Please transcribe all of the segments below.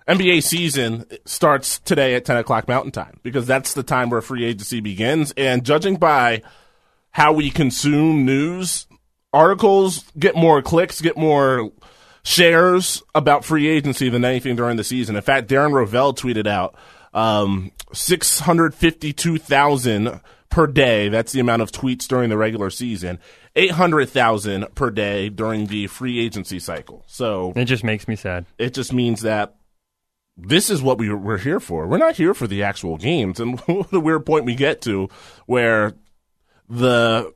NBA season starts today at 10 o'clock Mountain Time because that's the time where free agency begins. And judging by how we consume news, articles get more clicks, get more shares about free agency than anything during the season. In fact, Darren Rovell tweeted out 652,000 per day. That's the amount of tweets during the regular season. 800,000 per day during the free agency cycle. So it just makes me sad. It just means that this is what we're here for. We're not here for the actual games. And the weird point we get to where the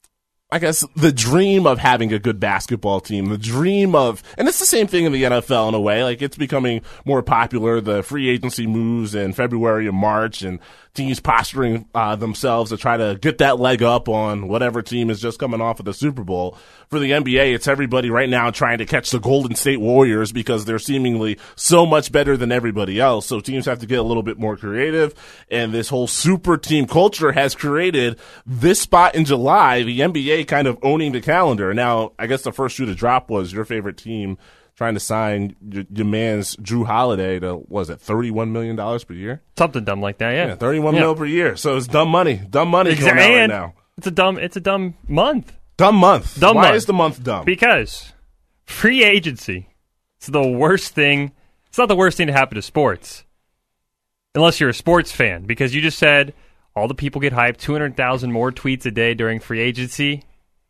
dream of having a good basketball team, the dream of, and it's the same thing in the NFL in a way, like it's becoming more popular, the free agency moves in February and March, and teams posturing themselves to try to get that leg up on whatever team is just coming off of the Super Bowl. For the NBA, it's everybody right now trying to catch the Golden State Warriors because they're seemingly so much better than everybody else. So teams have to get a little bit more creative, and this whole super team culture has created this spot in July, the NBA kind of owning the calendar. Now, I guess the first shoe to drop was your favorite team trying to sign your man's Drew Holiday to, was it $31 million per year? Something dumb like that, yeah. 31 mil per year. So it's dumb money. Dumb money going out right now. It's a dumb month. Dumb month. Why is the month dumb? Because free agency is the worst thing. It's not the worst thing to happen to sports. Unless you're a sports fan. Because you just said all the people get hyped, 200,000 more tweets a day during free agency.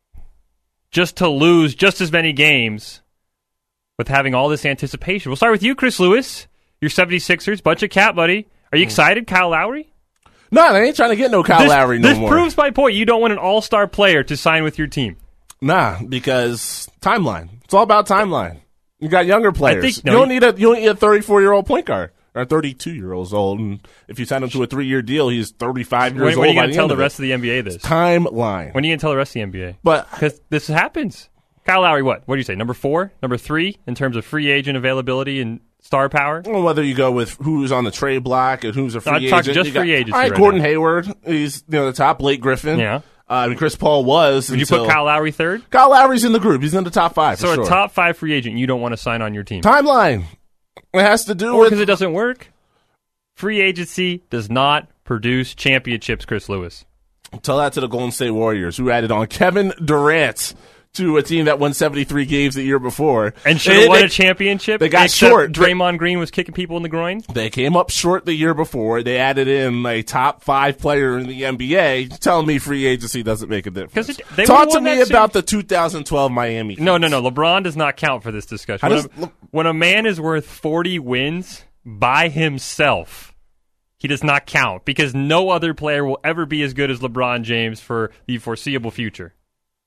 Just to lose just as many games with having all this anticipation. We'll start with you, Chris Lewis. Your 76ers, bunch of cat buddy. Are you excited, Kyle Lowry? No, they ain't trying to get no Kyle Lowry no more. This proves my point. You don't want an all-star player to sign with your team. Nah, because timeline. It's all about timeline. You got younger players. You don't need a 34-year-old point guard or 32-year-old old. And if you sign him to a 3-year deal, he's 35 years old. When are you going to tell the rest of the NBA this? Timeline. When are you going to tell the rest of the NBA? Because this happens. Kyle Lowry, what do you say? Number 4, number 3 in terms of free agent availability and star power? Well, whether you go with who's on the trade block and who's a free agent. Just free agency. All right, Gordon Hayward. He's the top. Blake Griffin. Yeah. Chris Paul was. Would you put Kyle Lowry third? Kyle Lowry's in the group. He's in the top 5. So a top 5 free agent you don't want to sign on your team. Timeline. It has to do with because it doesn't work. Free agency does not produce championships, Chris Lewis. Tell that to the Golden State Warriors, who added on Kevin Durant to a team that won 73 games the year before. And should have won a championship. They got short. Draymond Green was kicking people in the groin. They came up short the year before. They added in a top 5 player in the NBA. Telling me free agency doesn't make a difference. Talk to me about the 2012 Miami Heat. No. LeBron does not count for this discussion. When a man is worth 40 wins by himself, he does not count because no other player will ever be as good as LeBron James for the foreseeable future.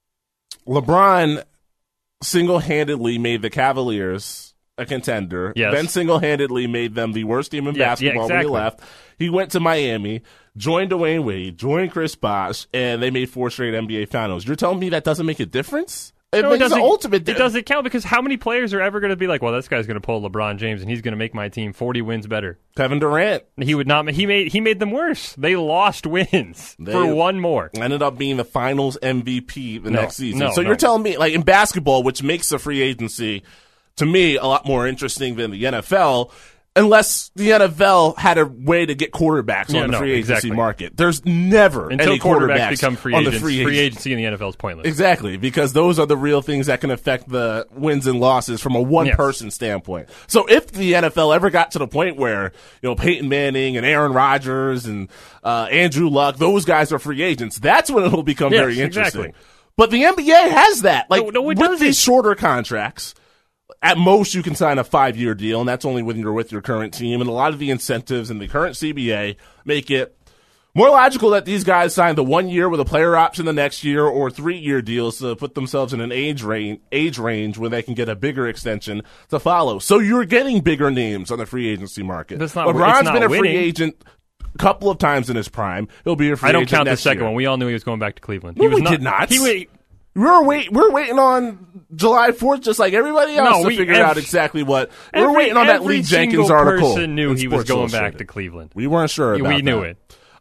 LeBron single-handedly made the Cavaliers a contender. Yes. Then single-handedly made them the worst team in basketball when he left. He went to Miami, joined Dwayne Wade, joined Chris Bosh, and they made 4 straight NBA Finals. You're telling me that doesn't make a difference? It doesn't count because how many players are ever going to be like, well, this guy's going to pull LeBron James and he's going to make my team 40 wins better? Kevin Durant. He would not. He made them worse. They lost wins for one more. Ended up being the Finals MVP next season. You're telling me, like in basketball, which makes the free agency to me a lot more interesting than the NFL. Unless the NFL had a way to get quarterbacks on the free agency market. There's never until any quarterbacks become free agents. On the free agency in the NFL is pointless. Exactly, because those are the real things that can affect the wins and losses from a one-person standpoint. So if the NFL ever got to the point where Peyton Manning and Aaron Rodgers and Andrew Luck, those guys are free agents, that's when it'll become very interesting. Exactly. But the NBA has that. With these shorter contracts, at most, you can sign a 5-year deal, and that's only when you're with your current team. And a lot of the incentives in the current CBA make it more logical that these guys sign the 1 year with a player option the next year or 3-year deals to put themselves in an age range where they can get a bigger extension to follow. So you're getting bigger names on the free agency market. LeBron's been a free agent a couple of times in his prime. He'll be a free agent next year. I don't count the second one. We all knew he was going back to Cleveland. We did not. We're waiting on July 4th, just like everybody else, to figure out exactly what. We're waiting on that Lee Jenkins article. Every person knew he was going back to Cleveland. We weren't sure about that. We knew it.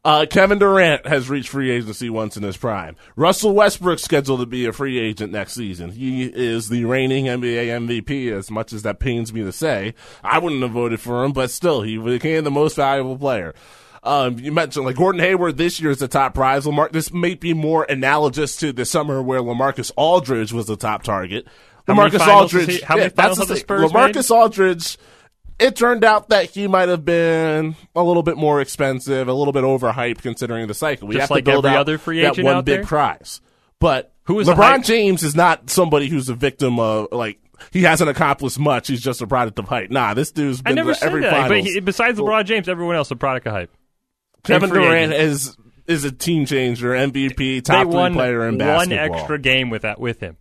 Kevin Durant has reached free agency once in his prime. Russell Westbrook's scheduled to be a free agent next season. He is the reigning NBA MVP, as much as that pains me to say. I wouldn't have voted for him, but still, he became the most valuable player. You mentioned, like, Gordon Hayward this year is the top prize. This may be more analogous to the summer where LaMarcus Aldridge was the top target. How many finals have the Spurs LaMarcus Aldridge, it turned out that he might have been a little bit more expensive, a little bit overhyped considering the cycle. We Just have like to build every out other free that agent one out big there? prize. But Who is the LeBron hype? James is not somebody who's a victim of, like, he hasn't accomplished much. He's just a product of hype. Nah, this dude's been I never to said every that. finals. But besides LeBron James, everyone else a product of hype. Kevin free Durant agent. is a team changer, MVP, They top won three player in one basketball. extra game with him.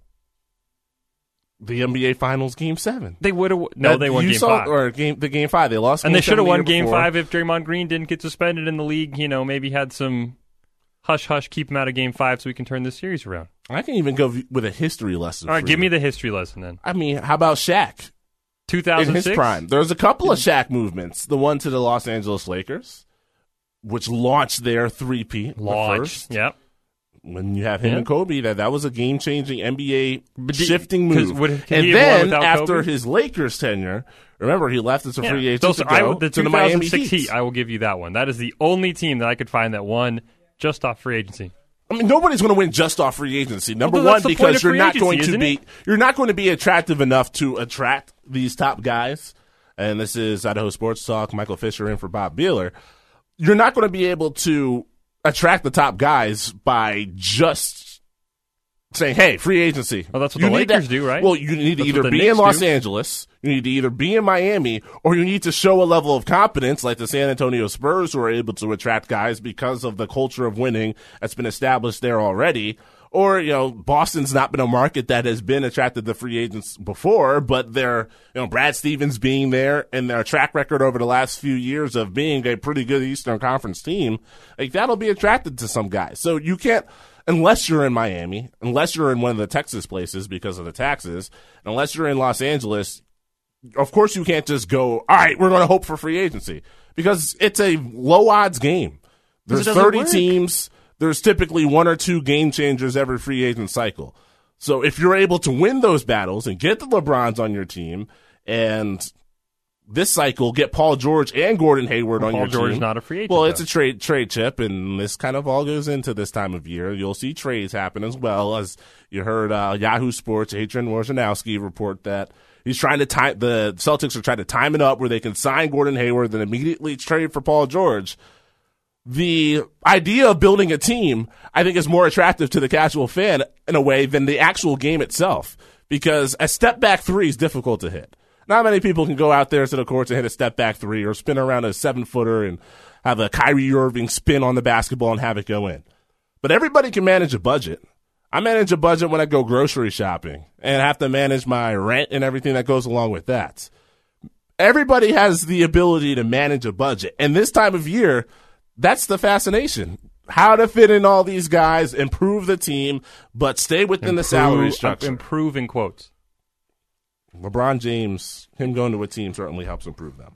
The NBA Finals Game 7. They would have. No, they won You Game saw- 5. Or Game 5. They lost. And Game they should 7 have the won year Game before. 5 if Draymond Green didn't get suspended in the league. Maybe had some hush-hush, keep him out of Game 5 so we can turn this series around. I can even go with a history lesson. All right, for give you. me the history lesson then. I mean, how about Shaq? 2006? In his prime. There's a couple of Shaq movements. The one to the Los Angeles Lakers, which launched their three-peat. Launched. Yep. When you have him Yeah. and Kobe, that was a game-changing NBA But shifting 'cause move. can And he have won then, without after Kobe? his Lakers tenure, remember, he left as a free agent Those- to go the to the Miami 2006 Heat. Heat, I will give you that one. That is the only team that I could find that won just off free agency. I mean, nobody's going to win just off free agency. Number Well, one, that's the point because of you're free not agency, going to isn't be it? you're not going to be attractive enough to attract these top guys. And this is Idaho Sports Talk. Michael Fisher in for Bob Beeler. You're not going to be able to attract the top guys by just saying, "Hey, free agency." Well, that's what You the need Lakers do, right? Well, you need to That's either what the be in Knicks Los do. Angeles, you need to either be in Miami, or you need to show a level of competence like the San Antonio Spurs, who are able to attract guys because of the culture of winning that's been established there already. Or, Boston's not been a market that has been attracted to free agents before, but they're, Brad Stevens being there and their track record over the last few years of being a pretty good Eastern Conference team, like, that'll be attracted to some guys. So you can't, unless you're in Miami, unless you're in one of the Texas places because of the taxes, unless you're in Los Angeles, of course you can't just go, all right, we're going to hope for free agency, because it's a low odds game. There's it doesn't 30 work. teams. There's typically one or two game changers every free agent cycle. So if you're able to win those battles and get the LeBrons on your team, and this cycle get Paul George and Gordon Hayward on your team. Paul George is not a free agent. Well, though. it's a trade chip, and this kind of all goes into this time of year. You'll see trades happen as well. As you heard Yahoo Sports, Adrian Wojnarowski report that he's trying to time, the Celtics are trying to time it up where they can sign Gordon Hayward and immediately trade for Paul George. The idea of building a team, I think, is more attractive to the casual fan in a way than the actual game itself, because a step back three is difficult to hit. Not many people can go out there to the courts and hit a step back three or spin around a 7-footer and have a Kyrie Irving spin on the basketball and have it go in. But everybody can manage a budget. I manage a budget when I go grocery shopping and have to manage my rent and everything that goes along with that. Everybody has the ability to manage a budget. And this time of year, that's the fascination. How to fit in all these guys, improve the team, but stay within the salary structure. Improve in quotes. LeBron James, him going to a team certainly helps improve them.